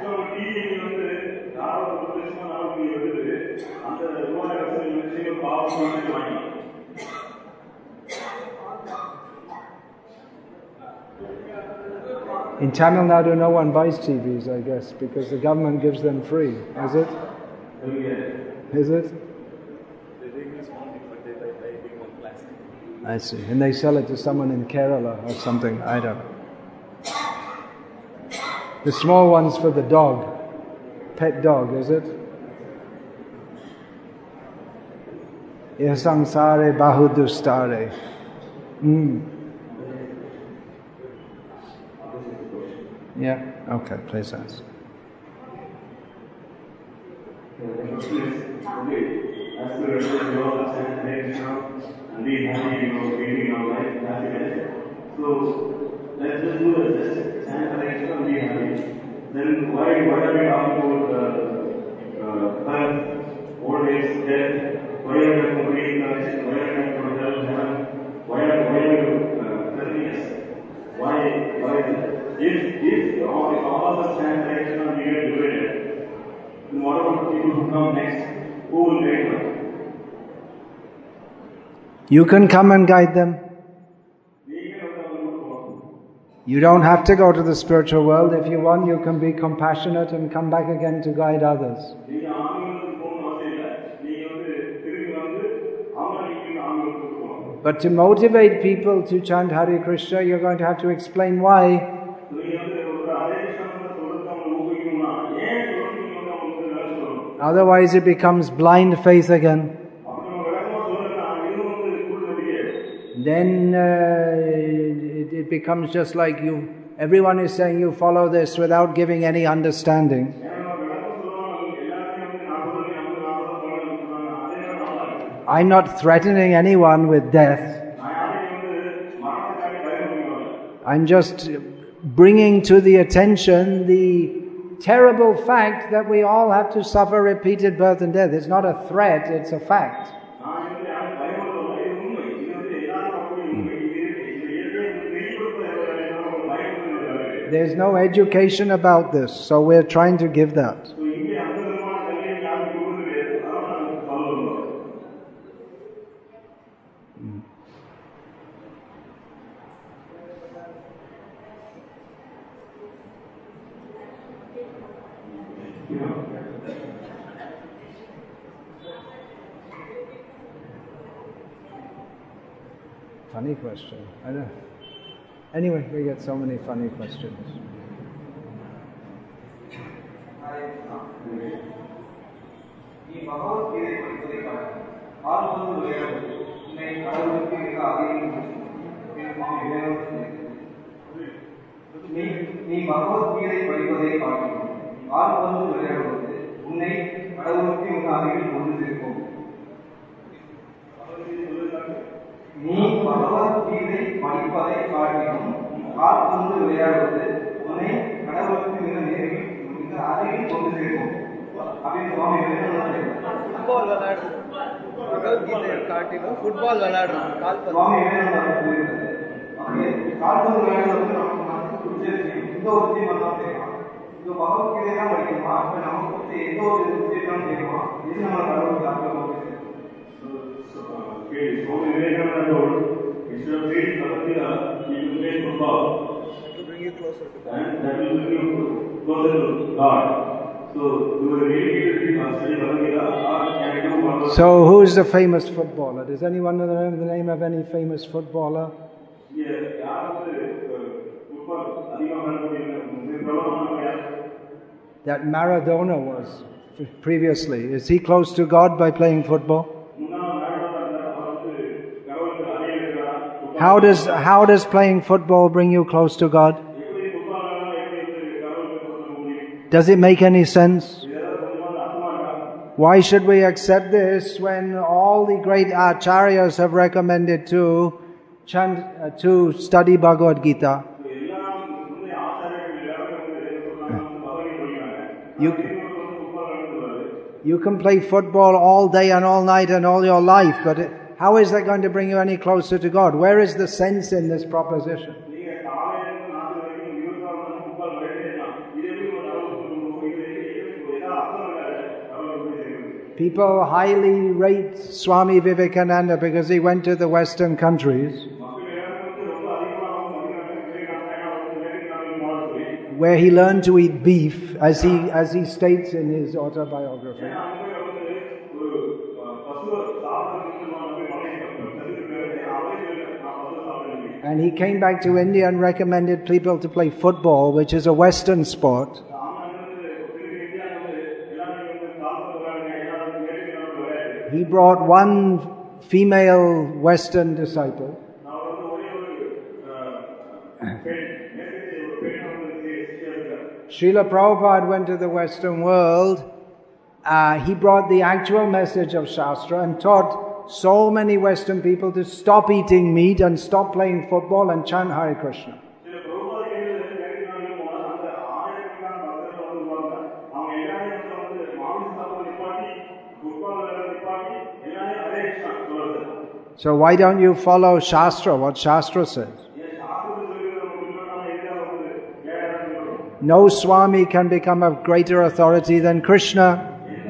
In Tamil Nadu, no one buys TVs, I guess, because the government gives them free. Is it? Is it? I see. And they sell it to someone in Kerala or something. I don't know. The small one's for the dog. Pet dog, is it? Yasangsare bahudustare. Yeah, okay, please ask. And be happy, living our life, happiness. So let's just do it, just chant Hare Krishna and be happy. Then why are we talking about health, old age, death? Why are we complaining? Why are we going to hell, heaven? Why are we telling us? Why is it? If all of us chant Hare Krishna and we get divided, then what about people who come next? Who will guide them? You can come and guide them. You don't have to go to the spiritual world. If you want, you can be compassionate and come back again to guide others. But to motivate people to chant Hare Krishna, you're going to have to explain why. Otherwise it becomes blind faith again. Then it becomes just like everyone is saying you follow this without giving any understanding. I'm not threatening anyone with death. I'm just bringing to the attention the terrible fact that we all have to suffer repeated birth and death. It's not a threat, it's a fact. There's no education about this, so we're trying to give that. Funny question. I don't know. Anyway, we get so many funny questions. நீ பகவத்கீதை படிப்பதை காட்டிலும் கால்பந்து விளையாடுவது உன்னை கடவுளுக்கு மிக நெருங்கி மிக அருகில் கொண்டு சேர்க்கும் அப்படின்னு சுவாமி ஃபுட்பால் விளையாடுறது பகவத்கீதை காட்டிலும் ஃபுட்பால் விளையாடுறது கால்பந்து சுவாமி அப்படியே கால்பந்து விளையாடுறது நமக்கு மனசுக்கு பிடிச்ச விஷயம் எந்த ஒரு விஷயம் தான் செய்யலாம் இப்போ பகவத்கீதை தான் படிக்கணுமா அப்போ நமக்கு பிடிச்ச எந்த ஒரு விஷயத்தான் செய்யணுமா இது நம்ம கடவுளுக்கு ஆக்கிரமம் Swami Vivekananda told, instead of playing Bhagavad-gita, you will play football. To bring you closer to God. And that will bring you closer to God. So, you will really need to study Bhagavad-gita or can you do one. So, who is the famous footballer? Does anyone know the name of any famous footballer? That Maradona was previously. Is he close to God by playing football? How does playing football bring you close to God? Does it make any sense? Why should we accept this when all the great acharyas have recommended to study Bhagavad Gita? You can play football all day and all night and all your life, but how is that going to bring you any closer to God? Where is the sense in this proposition? People highly rate Swami Vivekananda because he went to the Western countries, where he learned to eat beef, as he states in his autobiography. And he came back to India and recommended people to play football, which is a Western sport. He brought one female Western disciple. Srila Prabhupada went to the Western world. He brought the actual message of Shastra and taught so many Western people to stop eating meat and stop playing football and chant Hare Krishna. So why don't you follow Shastra, what Shastra says? No Swami can become of greater authority than Krishna.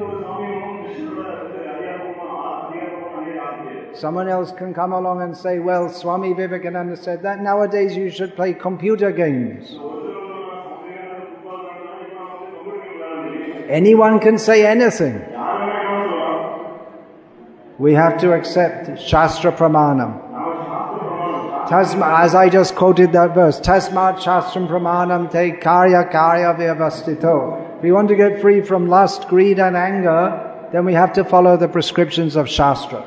Someone else can come along and say, well, Swami Vivekananda said that nowadays you should play computer games. Anyone can say anything. We have to accept Shastra Pramanam. As I just quoted that verse, Tasmat Shastram Pramanam te karya vyavastito. If we want to get free from lust, greed and anger, then we have to follow the prescriptions of Shastra.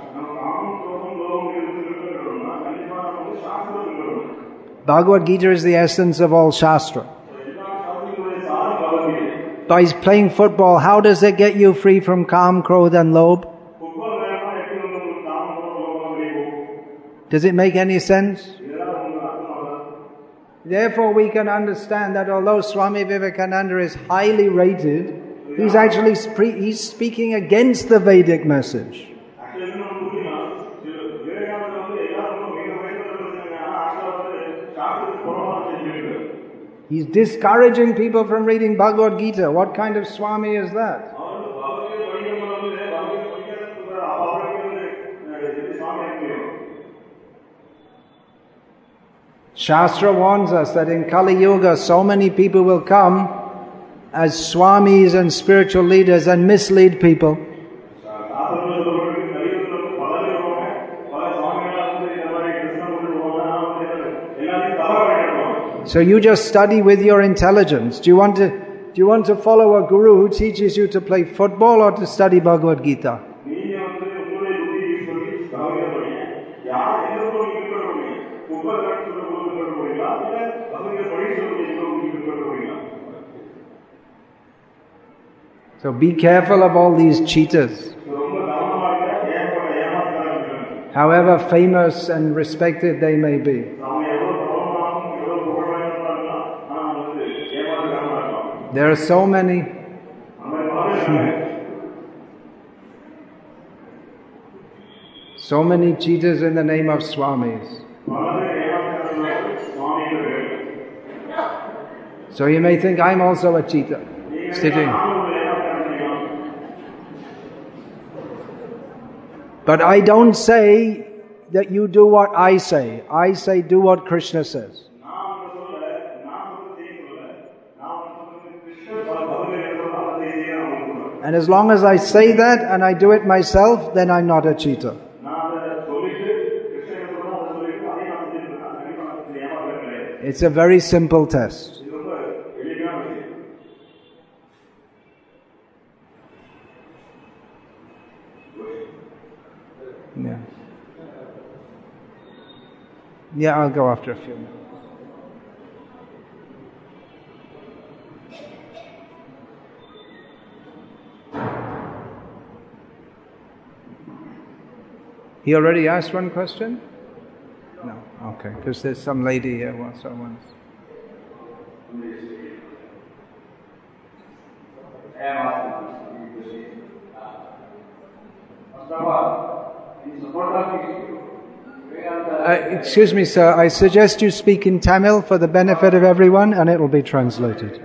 Bhagavad Gita is the essence of all Shastra. By playing football, how does it get you free from Kam, Krodh and Lobh? Does it make any sense? Therefore we can understand that although Swami Vivekananda is highly rated, he's actually he's speaking against the Vedic message. He's discouraging people from reading Bhagavad Gita. What kind of Swami is that? Shastra warns us that in Kali Yuga so many people will come as Swamis and spiritual leaders and mislead people. So you just study with your intelligence. Do you want to follow a guru who teaches you to play football or to study Bhagavad Gita? So be careful of all these cheaters. However famous and respected they may be. There are so many. So many cheaters in the name of Swamis. So you may think I'm also a cheater. Sitting. But I don't say that you do what I say. I say do what Krishna says. And as long as I say that and I do it myself, then I'm not a cheater. It's a very simple test. Yeah. Yeah, I'll go after a few minutes. He already asked one question? No. Okay, because there's some lady here who also wants. in support of this. Excuse me, sir. I suggest you speak in Tamil for the benefit of everyone, and it will be translated.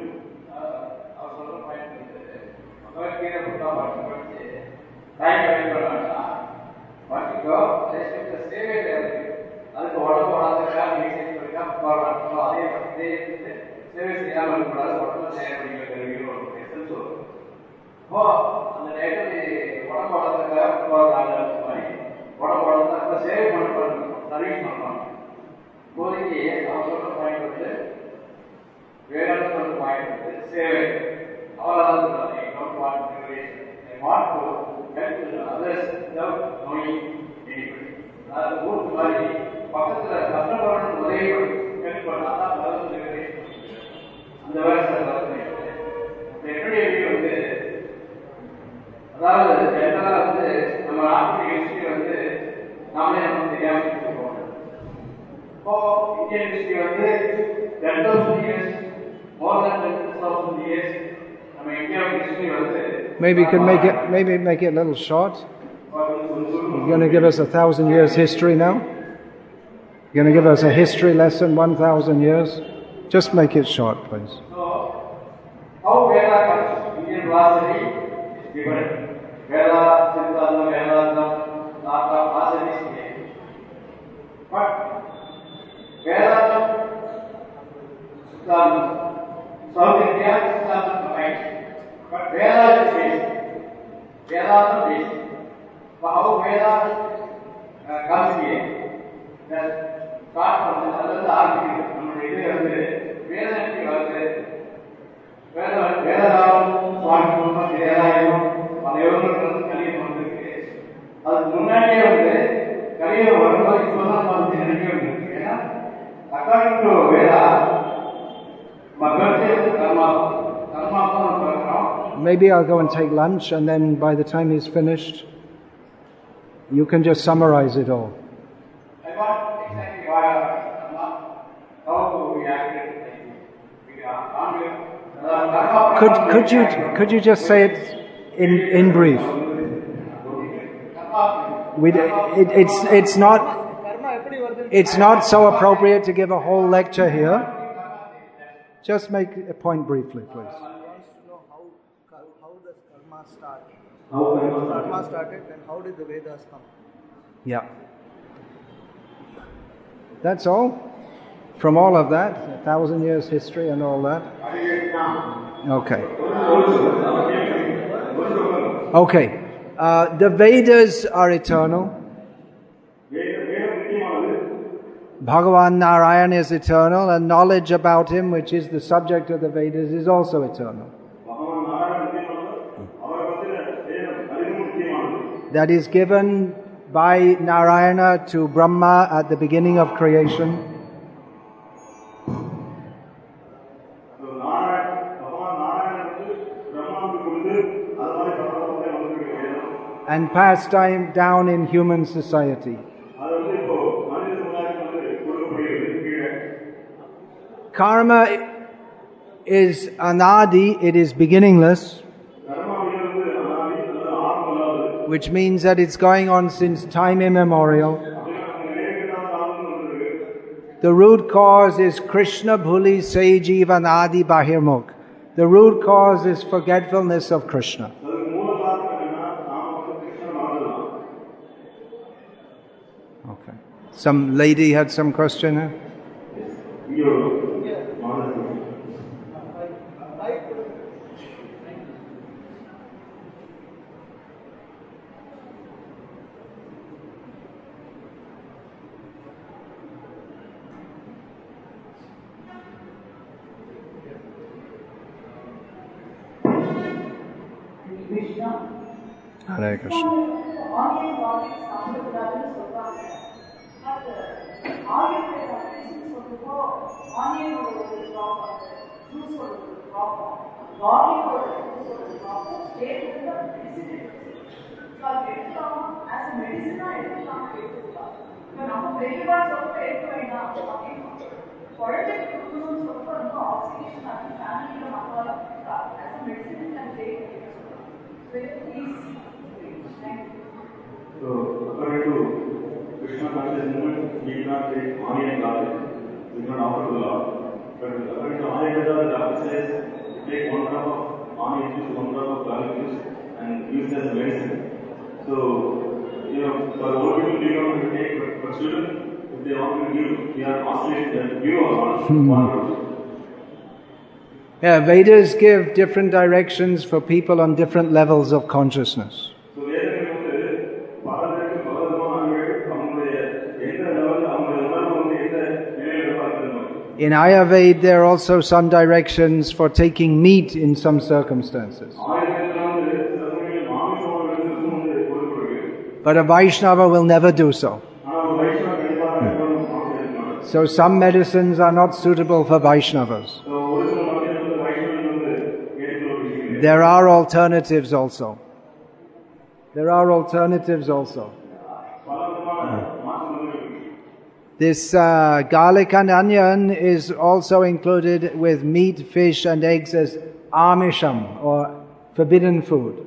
Maybe you could make it a little short. You're going to give us 1,000 years history now? You're going to give us a history lesson, 1,000 years? Just make it short, please. So, how Veda comes, Indian philosophy is different. Veda, Siddhanta, Vedanta, Nata, philosophy is same. But Vedanta, Siddhanta, South India, Siddhanta combined. But Veda is basic. Vedanta is basic. But how Veda comes here, that start from the argument. வேதனைக்கு வந்து வேதகாலம் சுவாமி வேதாயம் பல யோகங்கள் கலியம் வந்திருக்கு. அதுக்கு முன்னாடியே வந்து கலியம் வரும்போது இப்பதான் வந்து நினைக்க வேண்டியிருக்கு. ஏன்னா அக்கார்டிங் டு வேதா மக்களுக்கு கர்மா தான் பார்க்கிறோம். Maybe I'll go and take lunch, and then by the time he's finished, you can just summarize it all. I want exactly why how to react. Could you just say it in brief? It's not so appropriate to give a whole lecture here. Just make a point briefly, please. Wants to know how does karma start? How karma started, and how did the Vedas come? Yeah. That's all. From all of that, 1,000 years history and all that. Okay. Okay. The Vedas are eternal. Bhagavan Narayan is eternal, and knowledge about him, which is the subject of the Vedas, is also eternal. That is given by Narayana to Brahma at the beginning of creation. And passed down in human society. Karma is anadi, it is beginningless, which means that it's going on since time immemorial. The root cause is Krishna Bhuli Se Jivanadi Bahirmukh. The root cause is forgetfulness of Krishna. Okay. Some lady had some question here? Hare Krishna. So, according to Krishna conscious movement, we cannot take honey and garlic. We cannot offer to the Lord. But according to Ayurveda, the doctor says, take 1 drop of honey juice, 1 drop of garlic juice, and use it as a medicine. So, for old people, we don't have to take, but for children, if they want to give, we are oscillating them, give or not. Yeah, Vedas give different directions for people on different levels of consciousness. In Ayurveda, there are also some directions for taking meat in some circumstances. But a Vaishnava will never do so. So some medicines are not suitable for Vaishnavas. There are alternatives also. This garlic and onion is also included with meat, fish and eggs as amisham, or forbidden food.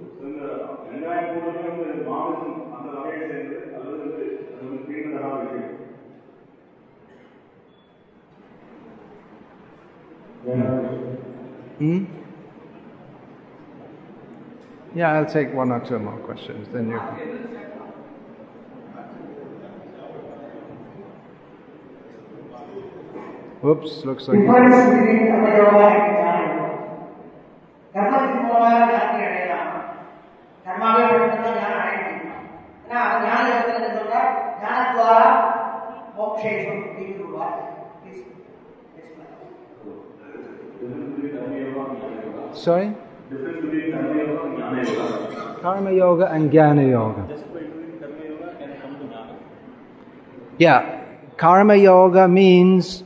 Yeah, I'll take 1 or 2 more questions, then you can. Oops, looks like... Sorry? Karma Yoga and Jnana Yoga. Yeah, Karma Yoga means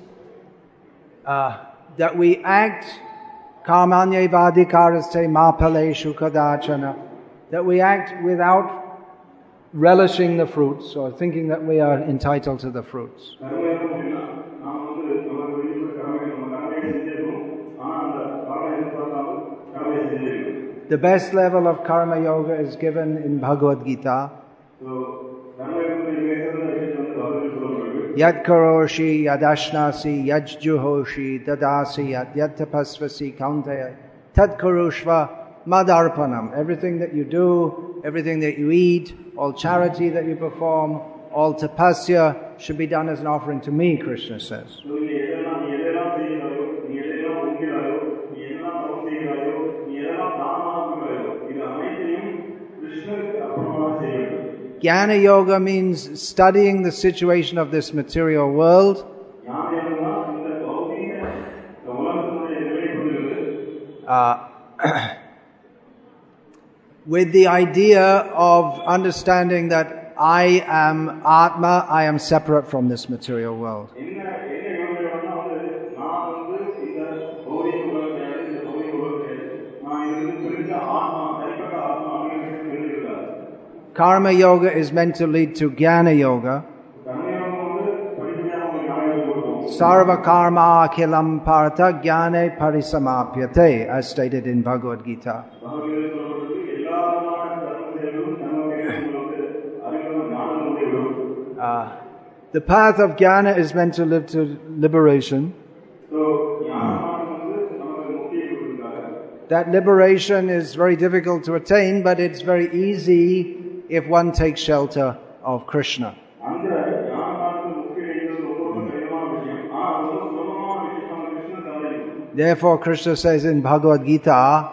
that we act karmanyevadikaraste mapaleshu kadachana, that we act without relishing the fruits or thinking that we are entitled to the fruits. The best level of Karma Yoga is given in Bhagavad Gita. Yad karoshi, yad ashnasi, yad juhoshi, dadasi, yad tapasvasi, kaunteya, tad karushva, madarpanam. Everything that you do, everything that you eat, all charity that you perform, all tapasya should be done as an offering to me, Krishna says. Jnana Yoga means studying the situation of this material world. With the idea of understanding that I am Atma, I am separate from this material world. Karma Yoga is meant to lead to Jnana Yoga. Sarva karma akhilam partha jnane parisamapyate, as stated in Bhagavad Gita. The path of jnana is meant to lead to liberation. That liberation is very difficult to attain, but it's very easy if one takes shelter of Krishna. Therefore, Krishna says in Bhagavad Gita,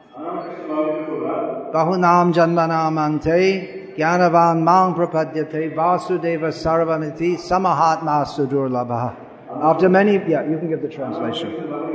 Bahunam janmanam ante jnanavan mang prapadyate vasudeva sarvamiti samahatma sudurlabha. After many, yeah, you can give the translation.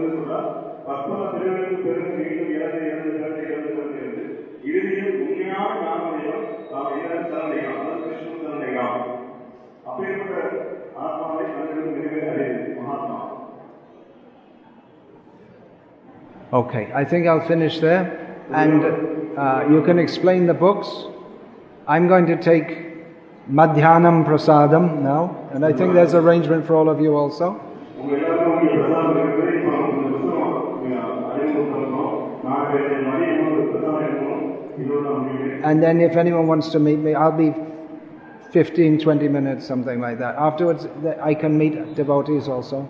Okay, I think I'll finish there, and you can explain the books. I'm going to take Madhyanam Prasadam now, and I think there's arrangement for all of you also. And then if anyone wants to meet me, I'll be 15, 20 minutes, something like that. Afterwards, I can meet devotees also.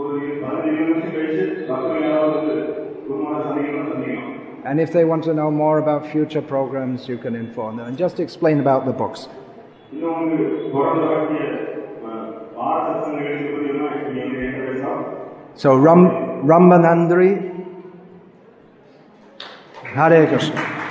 And if they want to know more about future programs, you can inform them and just explain about the books. So Ramanandri, Hare Krishna.